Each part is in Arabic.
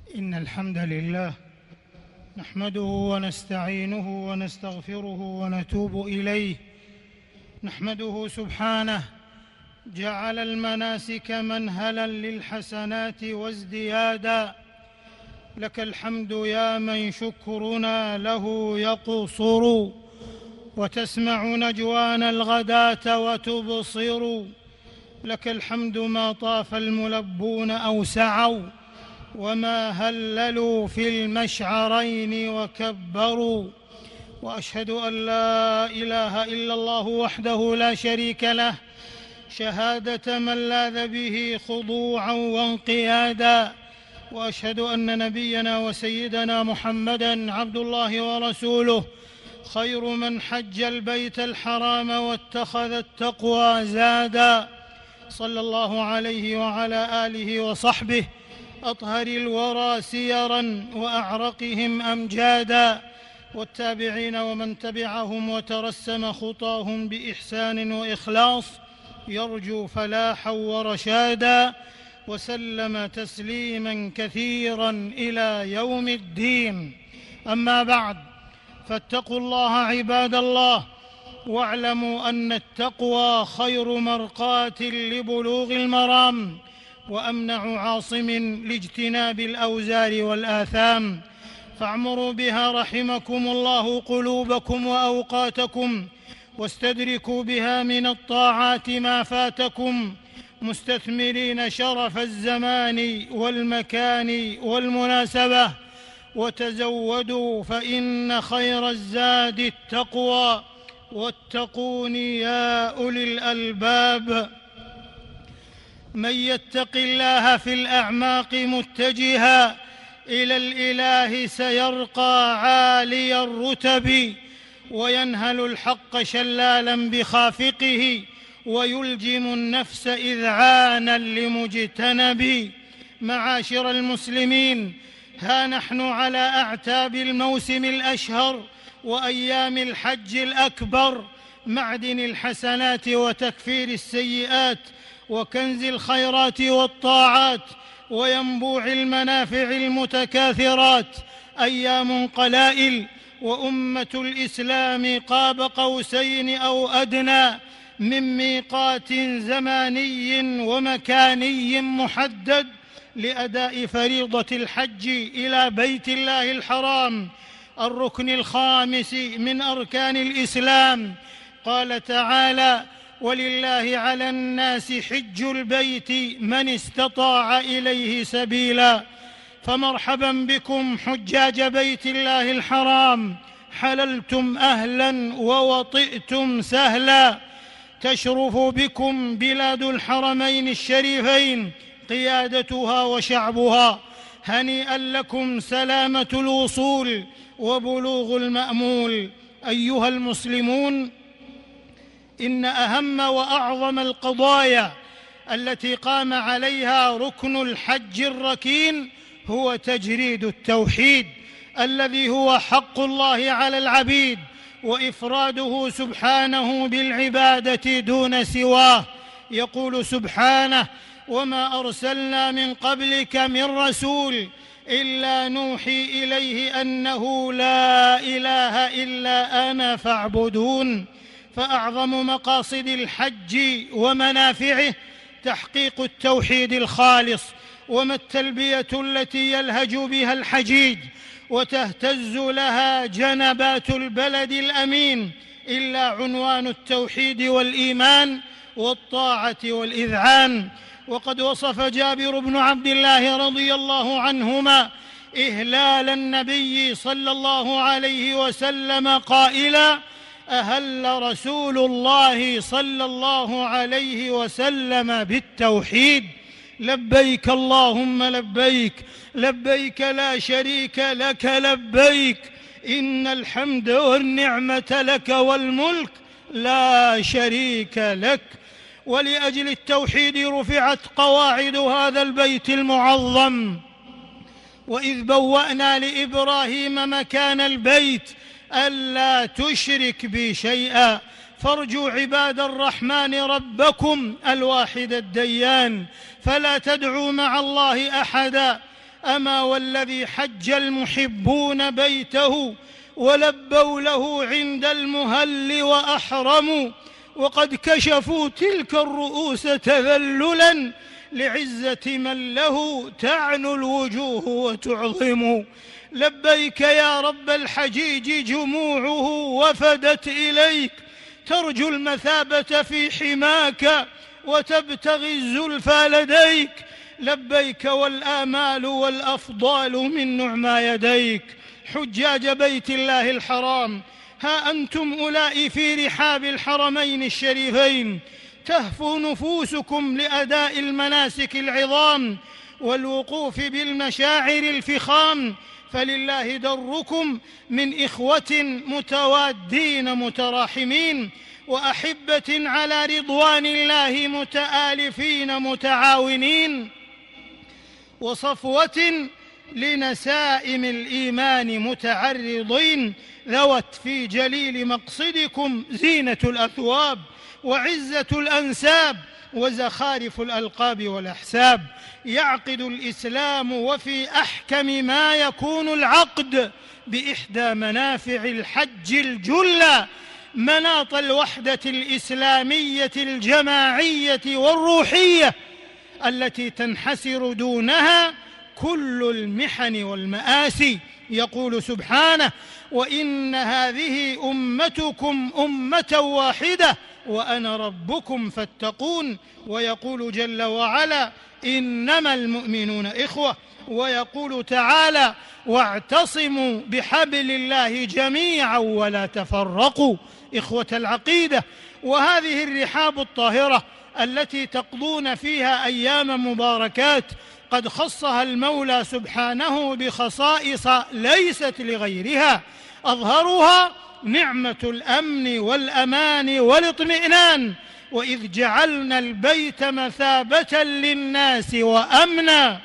إن الحمد لله نحمده ونستعينه ونستغفره ونتوب إليه. نحمده سبحانه جعل المناسك منهلا للحسنات وازديادا. لك الحمد يا من شكرنا له يقصر، وتسمع نجوانا الغداة وتبصر. لك الحمد ما طاف الملبون أو سعوا، وما هللوا في المشعرين وكبروا. وأشهد أن لا إله إلا الله وحده لا شريك له، شهادة من لاذ به خضوعا وانقيادا. وأشهد أن نبينا وسيدنا محمدًا عبد الله ورسوله، خير من حج البيت الحرام واتخذ التقوى زادا، صلى الله عليه وعلى آله وصحبه أطهر الورى سيرا وأعرقهم أمجادا، والتابعين ومن تبعهم وترسم خطاهم بإحسان وإخلاص يرجو فلاحا ورشادا، وسلم تسليما كثيرا إلى يوم الدين. أما بعد، فاتقوا الله عباد الله، واعلموا أن التقوى خير مرقاة لبلوغ المرام، وأمنع عاصم لاجتناب الأوزار والآثام. فاعمروا بها رحمكم الله قلوبكم وأوقاتكم، واستدركوا بها من الطاعات ما فاتكم، مستثمرين شرف الزمان والمكان والمناسبة. وتزودوا فإن خير الزاد التقوى، واتقون يا أولي الألباب. من يتق الله في الأعماق متجها إلى الإله سيرقى عالي الرتب، وينهل الحق شلالا بخافقه، ويلجم النفس إذعانا لمجتنب. معاشر المسلمين، ها نحن على أعتاب الموسم الأشهر وأيام الحج الأكبر، معدن الحسنات وتكفير السيئات، وكنز الخيرات والطاعات، وينبوع المنافع المتكاثرات. أيام قلائل، وأمة الإسلام قاب قوسين أو أدنى من ميقات زماني ومكاني محدد لأداء فريضة الحج إلى بيت الله الحرام، الركن الخامس من أركان الإسلام. قال تعالى: ولله على الناس حج البيت من استطاع إليه سبيلا. فمرحبا بكم حجاج بيت الله الحرام، حللتم أهلا ووطئتم سهلا. تشرف بكم بلاد الحرمين الشريفين قيادتها وشعبها، هنيئا لكم سلامة الوصول وبلوغ المأمول. أيها المسلمون، إن أهم وأعظم القضايا التي قام عليها ركن الحج الركين هو تجريد التوحيد، الذي هو حق الله على العبيد، وإفراده سبحانه بالعبادة دون سواه. يقول سبحانه: وما أرسلنا من قبلك من رسول إلا نوحي إليه أنه لا إله إلا أنا فاعبدون. فأعظم مقاصد الحج ومنافعه تحقيق التوحيد الخالص، وما التلبية التي يلهج بها الحجيج وتهتز لها جنبات البلد الأمين إلا عنوان التوحيد والإيمان والطاعة والإذعان. وقد وصف جابر بن عبد الله رضي الله عنهما إهلال النبي صلى الله عليه وسلم قائلا: أهل رسول الله صلى الله عليه وسلم بالتوحيد: لبيك اللهم لبيك، لبيك لا شريك لك لبيك، إن الحمد والنعمة لك والملك لا شريك لك. ولأجل التوحيد رفعت قواعد هذا البيت المعظم. وإذ بوأنا لإبراهيم مكان البيت ألا تشرك بي شيئا، فارجوا عباد الرحمن ربكم الواحد الديان، فلا تدعوا مع الله أحدا. أما والذي حج المحبون بيته ولبوا له عند المهل وأحرموا، وقد كشفوا تلك الرؤوس تذللا لعزة من له تعنو الوجوه وتعظم. لبيك يا رب الحجيج جموعه وفدت إليك، ترجو المثابة في حماك وتبتغي الزلفى لديك. لبيك والآمال والأفضال من نعمى يديك. حجاج بيت الله الحرام، ها أنتم أولئك في رحاب الحرمين الشريفين، تهفو نفوسكم لأداء المناسك العظام والوقوف بالمشاعر الفخام، فلله دركم من إخوة متوادين متراحمين، وأحبة على رضوان الله متآلفين متعاونين، وصفوة لنسائم الإيمان متعرضين، ذوت في جليل مقصدكم زينة الأثواب وعزة الأنساب وزخارف الألقاب والأحساب. يعقد الإسلام وفي أحكم ما يكون العقد بإحدى منافع الحج الجلة، مناط الوحدة الإسلامية الجماعية والروحية التي تنحسر دونها كل المحن والمآسي. يقول سبحانه: وإن هذه أمتكم أمة واحدة وأنا ربكم فاتقون. ويقول جل وعلا: إنما المؤمنون إخوة. ويقول تعالى: واعتصموا بحبل الله جميعا ولا تفرقوا. إخوة العقيدة، وهذه الرحاب الطاهرة التي تقضون فيها أيام مباركات قد خصها المولى سبحانه بخصائص ليست لغيرها، أظهرها نعمة الأمن والأمان والاطمئنان. وإذ جعلنا البيت مثابة للناس وأمنا.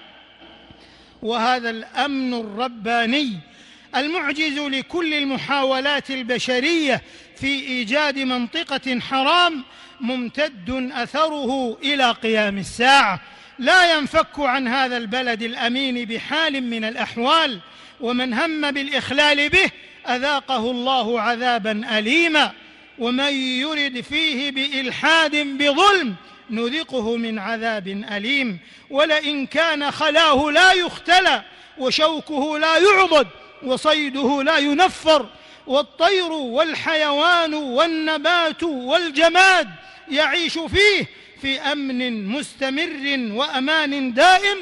وهذا الأمن الرباني المعجز لكل المحاولات البشرية في إيجاد منطقة حرام ممتد أثره إلى قيام الساعة، لا ينفك عن هذا البلد الأمين بحال من الأحوال، ومن هم بالإخلال به أذاقه الله عذابا أليما، ومن يرد فيه بإلحاد بظلم نذقه من عذاب أليم. ولئن كان خلاه لا يختلى، وشوكه لا يعضد، وصيده لا ينفر، والطير والحيوان والنبات والجماد يعيش فيه في أمن مستمر وأمان دائم،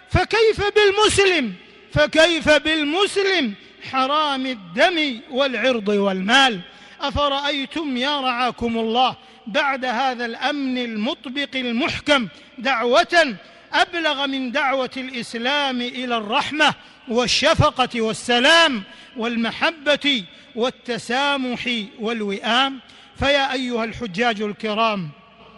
فكيف بالمسلم حرام الدم والعرض والمال؟ أفرأيتم يا رعاكم الله بعد هذا الأمن المطبق المحكم دعوة أبلغ من دعوة الإسلام إلى الرحمة والشفقة والسلام والمحبة والتسامح والوئام؟ فيا أيها الحجاج الكرام،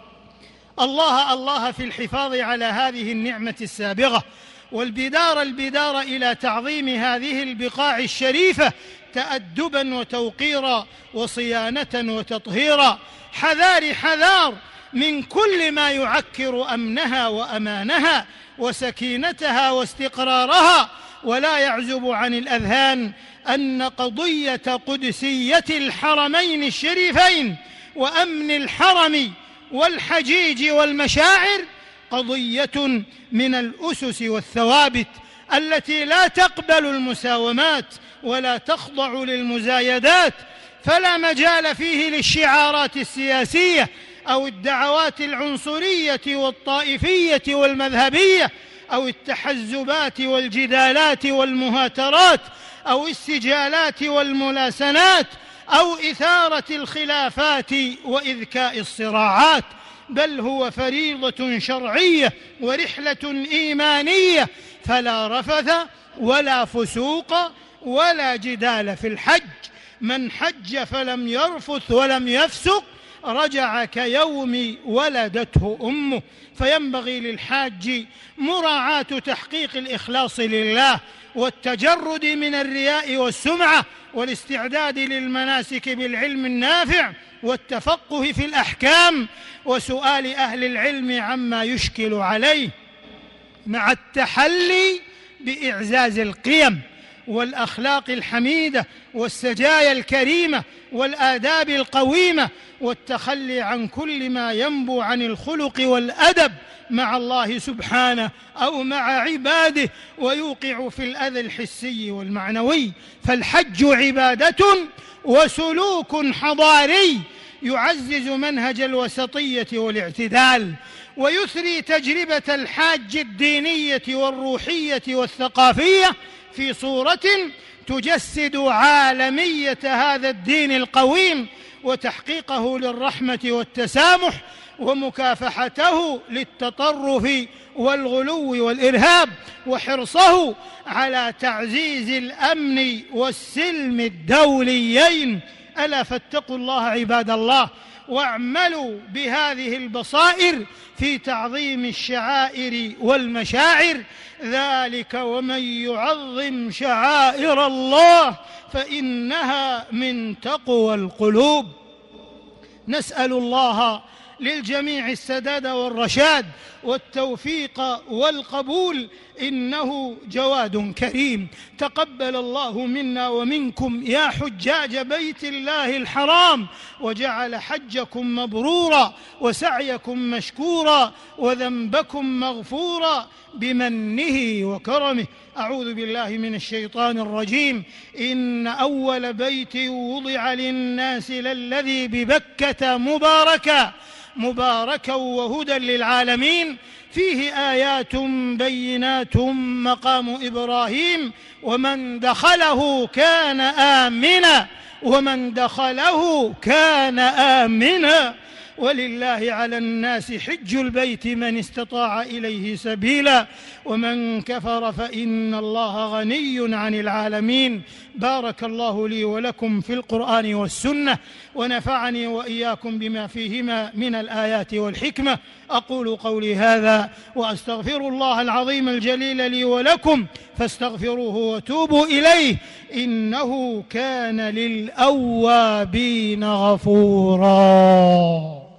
الله في الحفاظ على هذه النعمة السابغة، والبدار إلى تعظيم هذه البقاع الشريفة تأدبا وتوقيرا وصيانة وتطهيرا. حذار من كل ما يعكر أمنها وأمانها وسكينتها واستقرارها. ولا يعزب عن الأذهان أن قضية قدسية الحرمين الشريفين وأمن الحرم والحجيج والمشاعر قضية من الأسس والثوابت التي لا تقبل المساومات ولا تخضع للمزايدات، فلا مجال فيه للشعارات السياسية أو الدعوات العنصرية والطائفية والمذهبية أو التحزبات والجدالات والمهاترات أو السجالات والملاسنات أو إثارة الخلافات وإذكاء الصراعات، بل هو فريضة شرعية ورحلة إيمانية، فلا رفث ولا فسوق ولا جدال في الحج. من حج فلم يرفث ولم يفسق رجع كيوم ولدته أمه. فينبغي للحاج مراعاة تحقيق الإخلاص لله والتجرد من الرياء والسمعة والاستعداد للمناسك بالعلم النافع والتفقه في الأحكام وسؤال أهل العلم عما يشكل عليه، مع التحلي بإعزاز القيم والأخلاق الحميدة والسجايا الكريمة والآداب القويمة، والتخلي عن كل ما ينبو عن الخلق والأدب مع الله سبحانه أو مع عباده ويوقع في الأذى الحسي والمعنوي. فالحج عبادة وسلوك حضاري يعزز منهج الوسطية والاعتدال، ويثري تجربة الحاج الدينية والروحية والثقافية في صورة تجسد عالمية هذا الدين القويم وتحقيقه للرحمة والتسامح ومكافحته للتطرف والغلو والإرهاب، وحرصه على تعزيز الأمن والسلم الدوليين. ألا فاتقوا الله عباد الله، واعملوا بهذه البصائر في تعظيم الشعائر والمشاعر، ذلك ومن يعظم شعائر الله فإنها من تقوى القلوب. نسأل الله للجميع السداد والرشاد والتوفيق والقبول، إنه جواد كريم. تقبل الله منا ومنكم يا حجاج بيت الله الحرام، وجعل حجكم مبرورا وسعيكم مشكورا وذنبكم مغفورا بمنه وكرمه. أعوذ بالله من الشيطان الرجيم. إن أول بيت وضع للناس للذي ببكة مباركا وهدى للعالمين، فيه آيات بينات مقام إبراهيم ومن دخله كان آمنا ولله على الناس حج البيت من استطاع إليه سبيلا ومن كفر فإن الله غني عن العالمين. بارك الله لي ولكم في القرآن والسنة، ونفعني وإياكم بما فيهما من الآيات والحكمة. أقول قولي هذا وأستغفر الله العظيم الجليل لي ولكم، فاستغفروه وتوبوا إليه، إنه كان للأوابين غفورا.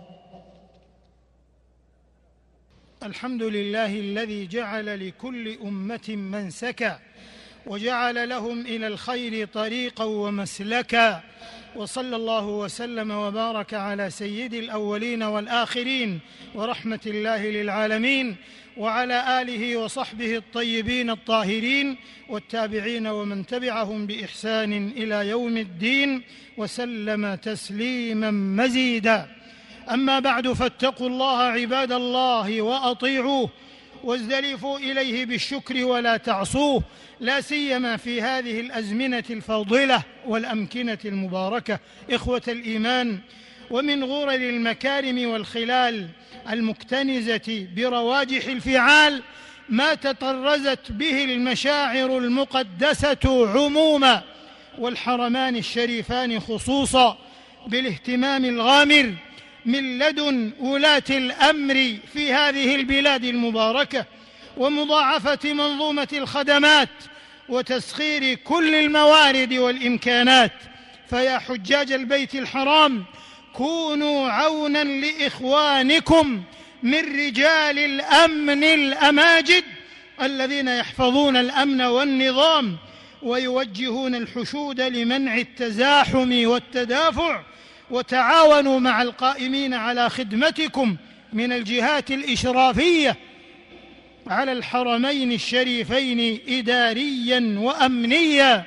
الحمد لله الذي جعل لكل أمة منسكا وجعل لهم إلى الخير طريقا ومسلكا، وصلى الله وسلم وبارك على سيد الأولين والآخرين ورحمة الله للعالمين، وعلى آله وصحبه الطيبين الطاهرين والتابعين ومن تبعهم بإحسان إلى يوم الدين، وسلم تسليما مزيدا. أما بعد، فاتقوا الله عباد الله وأطيعوه، وازدلفوا إليه بالشكر ولا تعصوه، لا سيما في هذه الأزمنة الفاضلة والأمكنة المباركة. إخوة الإيمان، ومن غرر المكارم والخلال المكتنزة برواجح الفعال ما تطرزت به المشاعر المقدسة عموما، والحرمان الشريفان خصوصا، بالاهتمام الغامر من لدن ولاة الأمر في هذه البلاد المباركة، ومضاعفة منظومة الخدمات وتسخير كل الموارد والإمكانات. فيا حجاج البيت الحرام، كونوا عونا لإخوانكم من رجال الأمن الأماجد الذين يحفظون الأمن والنظام ويوجهون الحشود لمنع التزاحم والتدافع، وتعاونوا مع القائمين على خدمتكم من الجهات الإشرافية على الحرمين الشريفين إداريا وأمنيا،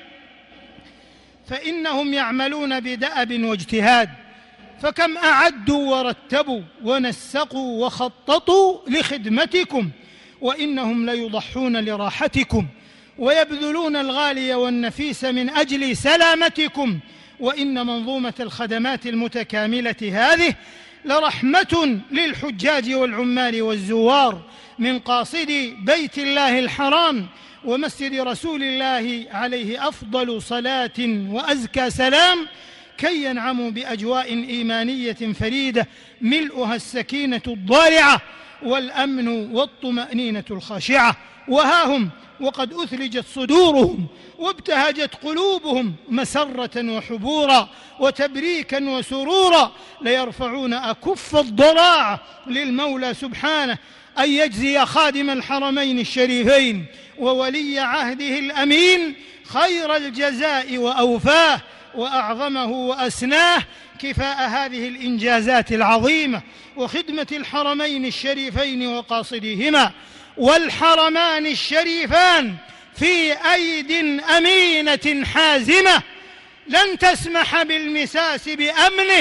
فإنهم يعملون بدأب واجتهاد. فكم أعدوا ورتبوا ونسقوا وخططوا لخدمتكم، وإنهم ليضحون لراحتكم ويبذلون الغالي والنفيس من أجل سلامتكم. وإن منظومة الخدمات المتكاملة هذه لرحمة للحجاج والعمال والزوار من قاصدي بيت الله الحرام ومسجد رسول الله عليه أفضل صلاة وأزكى سلام، كي ينعموا بأجواء إيمانية فريدة ملؤها السكينة الضارعة والأمن والطمأنينة الخاشعة. وها هم وقد أثلجت صدورهم وابتهجت قلوبهم مسرة وحبورا وتبريكا وسرورا، ليرفعون أكف الضراعة للمولى سبحانه أن يجزي خادم الحرمين الشريفين وولي عهده الأمين خير الجزاء وأوفاه وأعظمه وأسناه كفاء هذه الإنجازات العظيمة وخدمة الحرمين الشريفين وقاصديهما. والحرمان الشريفان في أيد أمينة حازمة لن تسمح بالمساس بأمنه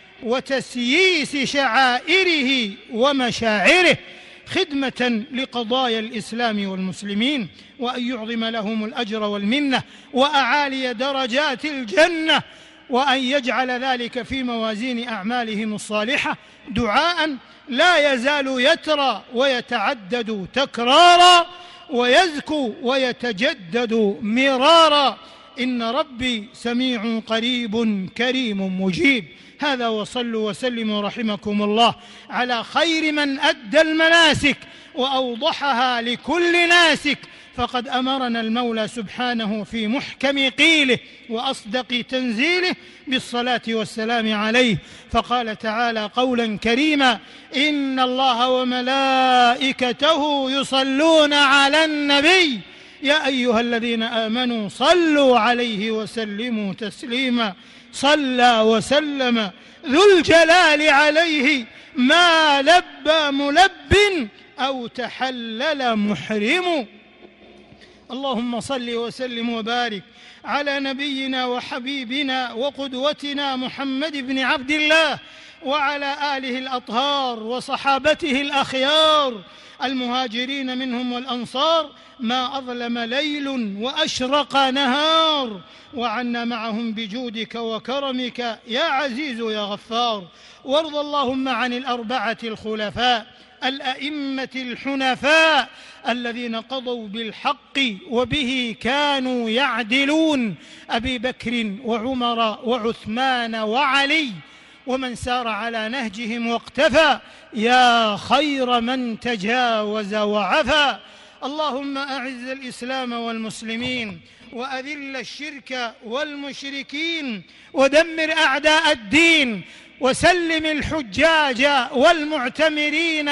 وتسييس شعائره ومشاعره خدمة لقضايا الإسلام والمسلمين، وأن يعظم لهم الأجر والمنة وأعالي درجات الجنة، وأن يجعل ذلك في موازين أعمالهم الصالحة، دعاء لا يزال يترى ويتعدد تكرارا ويزكو ويتجدد مرارا. إن ربي سميع قريب كريم مجيب. هذا، وصلوا وسلموا رحمكم الله على خير من أدى المناسك وأوضحها لكل ناسك، فقد أمرنا المولى سبحانه في محكم قيله وأصدق تنزيله بالصلاة والسلام عليه، فقال تعالى قولا كريما: إن الله وملائكته يصلون على النبي يا أيها الذين آمنوا صلوا عليه وسلموا تسليما. صلى وسلم ذو الجلال عليه ما لبى ملب أو تحلل محرم. اللهم صل وسلم وبارك على نبينا وحبيبنا وقدوتنا محمد بن عبد الله وعلى آله الأطهار وصحابته الأخيار المهاجرين منهم والأنصار ما أظلم ليل وأشرق نهار، وعنا معهم بجودك وكرمك يا عزيز يا غفار. وارض اللهم عن الأربعة الخلفاء الأئمة الحنفاء الذين قضوا بالحق وبه كانوا يعدلون: أبي بكر وعمر وعثمان وعلي، ومن سار على نهجهم واقتفى يا خير من تجاوز وعفى. اللهم أعز الإسلام والمسلمين وأذل الشرك والمشركين ودمر أعداء الدين، وسلم الحجاج والمعتمرين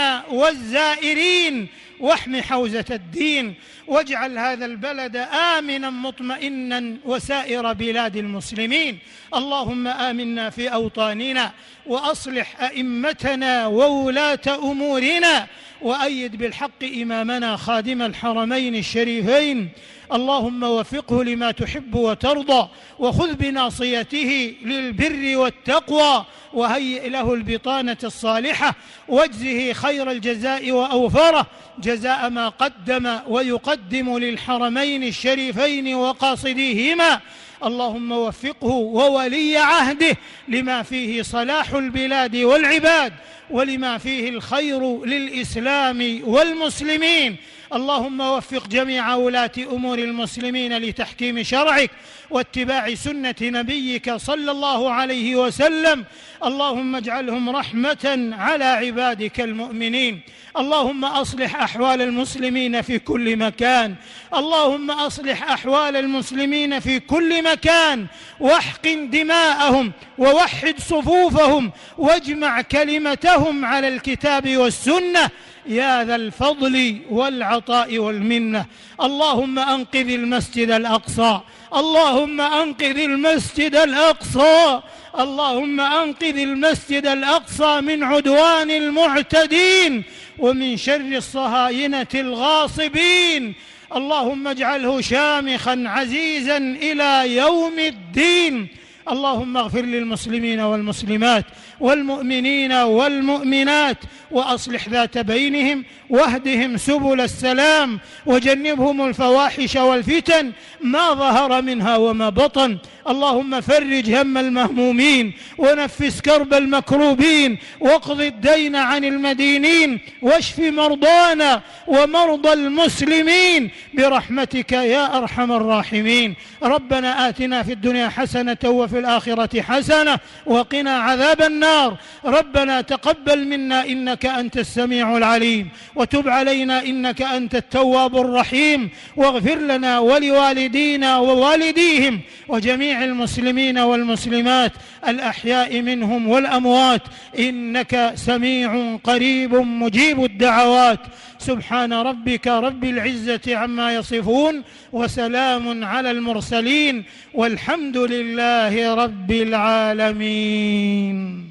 والزائرين، واحم حوزة الدين، واجعل هذا البلد آمنا مطمئنا وسائر بلاد المسلمين. اللهم آمنا في أوطاننا وأصلح أئمتنا وولاة أمورنا، وأيد بالحق إمامنا خادم الحرمين الشريفين. اللهم وفقه لما تحب وترضى، وخذ بناصيته للبر والتقوى، وهيئ له البطانة الصالحة، واجزه خير الجزاء وأوفره جزاء ما قدم ويقدم للحرمين الشريفين وقاصديهما. اللهم وفقه وولي عهده لما فيه صلاح البلاد والعباد، ولما فيه الخير للإسلام والمسلمين. اللهم وفق جميع ولاة أمور المسلمين لتحكيم شرعك واتباع سنة نبيك صلى الله عليه وسلم. اللهم اجعلهم رحمة على عبادك المؤمنين. اللهم أصلح أحوال المسلمين في كل مكان، اللهم أصلح أحوال المسلمين في كل مكان، واحقن دماءهم ووحد صفوفهم واجمع كلمتهم على الكتاب والسنة يا ذا الفضل والعطاء والمنة. اللهم أنقذ المسجد الأقصى، اللهم أنقذ المسجد الأقصى، اللهم أنقذ المسجد الأقصى من عدوان المعتدين ومن شر الصهاينة الغاصبين. اللهم اجعله شامخا عزيزا إلى يوم الدين. اللهم اغفر للمسلمين والمسلمات والمؤمنين والمؤمنات، وأصلح ذات بينهم، واهدهم سبل السلام، وجنبهم الفواحش والفتن ما ظهر منها وما بطن. اللهم فرج هم المهمومين، ونفس كرب المكروبين، واقض الدين عن المدينين، واشف مرضانا ومرضى المسلمين برحمتك يا أرحم الراحمين. ربنا آتنا في الدنيا حسنة وفي الآخرة حسنة وقنا عذاب النار. ربنا تقبل منا إنك أنت السميع العليم، وتب علينا إنك أنت التواب الرحيم، واغفر لنا ولوالدينا ووالديهم وجميع جميع المسلمين والمسلمات الأحياء منهم والأموات، إنك سميع قريب مجيب الدعوات. سبحان ربك رب العزة عما يصفون، وسلام على المرسلين، والحمد لله رب العالمين.